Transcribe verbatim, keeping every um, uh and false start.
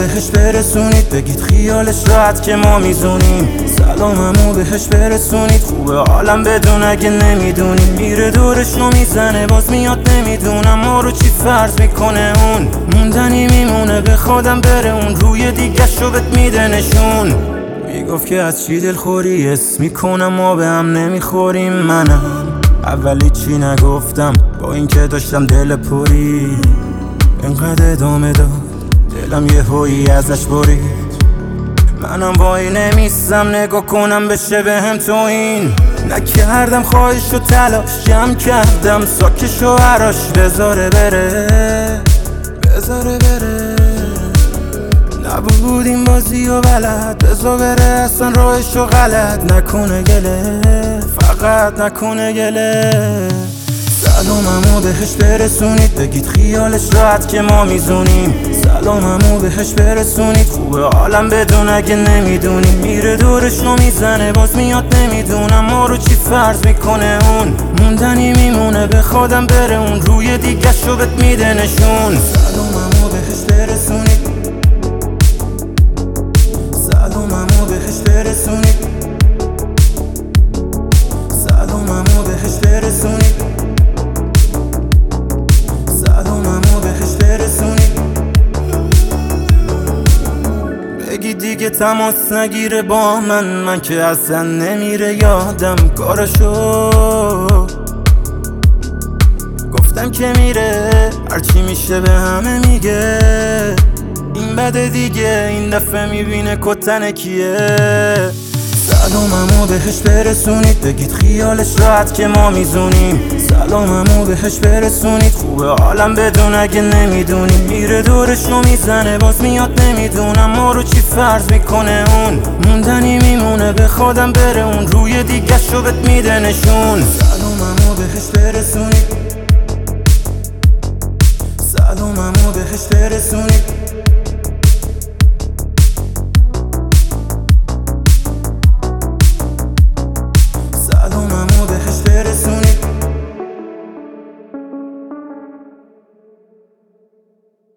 بهش برسونید، بگید خیالش راحت که ما میزونیم. سلاممو بهش برسونید، خوبه عالم بدون اگه نمیدونیم. میره دورشو میزنه باز میاد، نمیدونم ما رو چی فرض میکنه اون. موندنی میمونه به خودم بره اون، روی دیگه شو بهت میده نشون. میگفت که از چی دلخوری اسم میکنم ما به هم نمیخوریم. منم اولی چی نگفتم با اینکه داشتم دل پری، انقدر ادامه داد دلم یه هویی ازش برید. منم وای نمیستم نگاه کنم بشه به هم تو این. نکردم خواهش و تلاش جمع کردم ساکش و عراش، بذاره بره بذاره بره. نبود این بازی و بلد، بذار بره اصلا راهشو غلط نکنه گله، فقط نکنه گله. سلاممو بهش برسونید، بگید خیالش راحت که ما میزونیم. سلاممو بهش برسونید، خوبه عالم بدون اگه نمیدونیم. میره دورشو میزنه باز میاد، نمیدونم ما رو چی فرض میکنه اون. موندنی میمونه به خودم بره اون، روی دیگه شو بهت میده نشون. سلاممو بهش برسونید، سلاممو بهش برسونید، سلاممو بهش برسونید، سلاممو بهش برسونید. بگی دیگه تماس نگیره با من، من که اصلا نمیره یادم کارشو. گفتم که میره هرچی میشه به همه میگه. این بده دیگه این دفعه میبینه کتن کیه. سلاممو بهش برسونید، بگید خیالش راحت که ما میزونیم. سلاممو بهش برسونید، خوبه عالم بدون اگه نمیدونیم. میره دورشو میزنه باز میاد، نمیدونم ما رو چی فرض میکنه اون. موندنی میمونه به خودم بره اون، روی دیگه شو بهت میده نشون. سلاممو بهش برسونید، سلاممو بهش برسونید،